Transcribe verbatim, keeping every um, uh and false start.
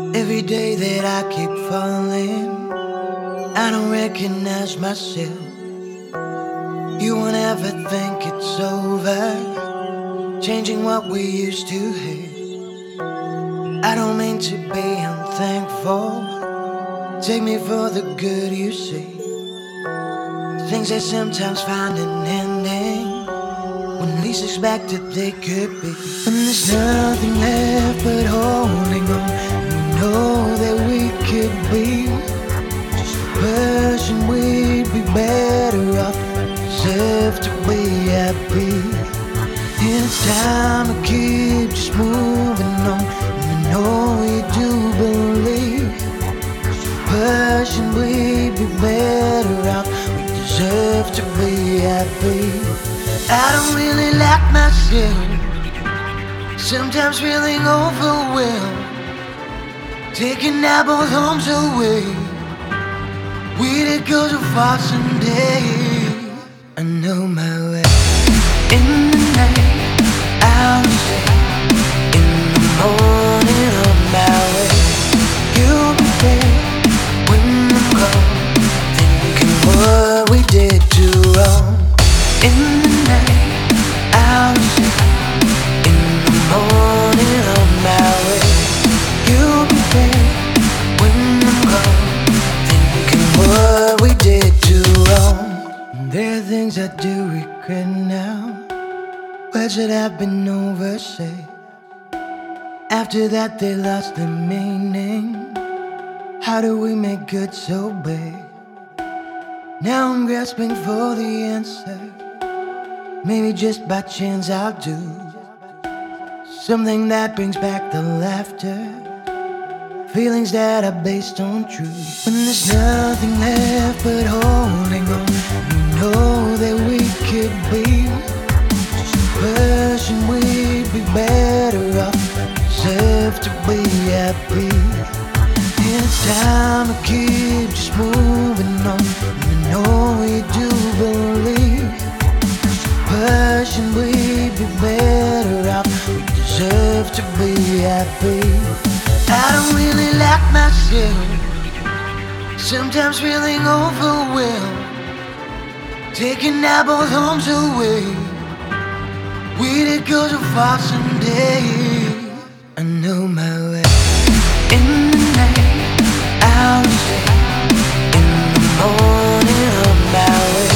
Every day that I keep falling, I don't recognize myself. You won't ever think it's over, changing what we used to hate. I don't mean to be unthankful, take me for the good you see. Things that sometimes find an ending when least expected they could be. When there's nothing left but holding on, we know that we could be just pushing, we'd be better off, deserve to be happy. And it's time to keep just moving on, and I know you do believe just pushing, we'd be better off, we deserve to be happy. I don't really like myself, sometimes feeling overwhelmed, taking out both arms away. We did go so far someday. I know my way. In the night, I'll say, in the morning on my way. You'll be there when I'm gone, thinking what we did too wrong. In the night, I'll say, in the morning on my way. You'll be there when I'm gone, thinking what we did too wrong. There are things I do regret now, words that have been oversaid. After that they lost their meaning. How do we make good so big? Now I'm grasping for the answer. Maybe just by chance I'll do something that brings back the laughter, feelings that are based on truth. When there's nothing left but holding on, you know that we could be just pushing, we'd be better off, deserve to be happy. And it's time to keep just moving on, and I know you do believe just pushing, we'd be better off, we deserve to be happy. I don't really like myself, sometimes feeling overwhelmed, taking out both arms away. We did go so far someday. I know my way. In the night, I'll say, in the morning on my way.